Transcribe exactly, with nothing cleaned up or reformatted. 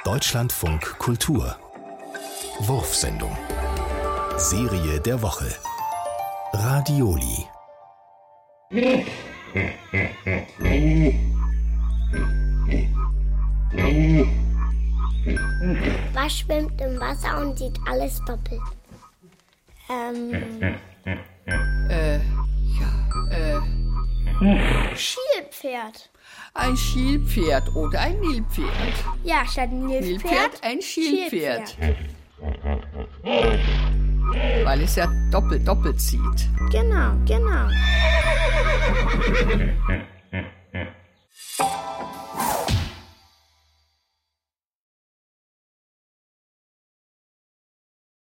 Deutschlandfunk Kultur. Wurfsendung. Serie der Woche. Radioli. Was schwimmt im Wasser und sieht alles doppelt? Ähm. Äh, ja, äh. Schielpferd. Ein Schielpferd oder ein Nilpferd. Ja, statt Nilpferd. Nilpferd, ein Schielpferd. Weil es ja doppelt, doppelt zieht. Genau, genau.